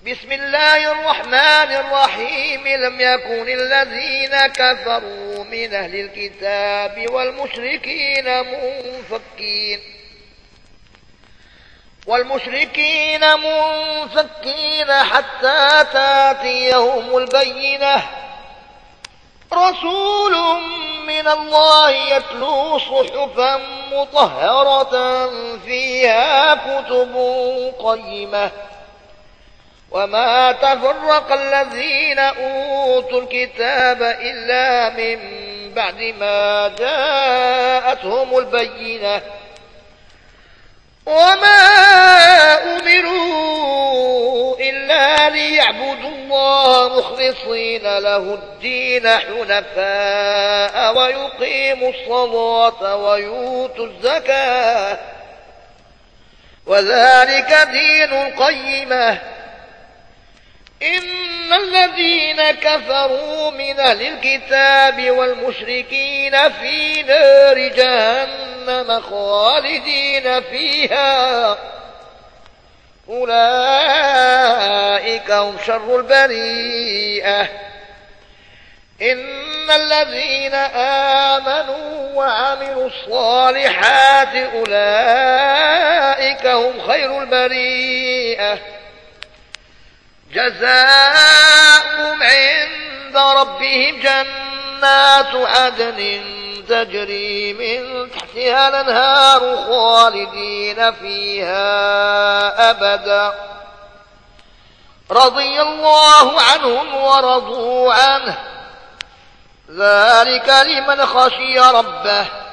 بسم الله الرحمن الرحيم. لم يكن الذين كفروا من أهل الكتاب والمشركين منفكين حتى تأتيهم البينة. رسول من الله يتلو صحفا مطهرة فيها كتب قيمة. وما تفرق الذين أوتوا الكتاب إلا من بعد ما جاءتهم البينة. وما أمروا إلا ليعبدوا الله مخلصين له الدين حنفاء ويقيموا الصلاة ويؤتوا الزكاة وذلك دين القيمة. إن الذين كفروا من أهل الكتاب والمشركين في نار جهنم خالدين فيها أولئك هم شر البريئة. إن الذين آمنوا وعملوا الصالحات أولئك هم خير البريئة. جزاؤهم عند ربهم جنات عدن تجري من تحتها الأنهار خالدين فيها أبدا. رضي الله عنهم ورضوا عنه ذلك لمن خشي ربه.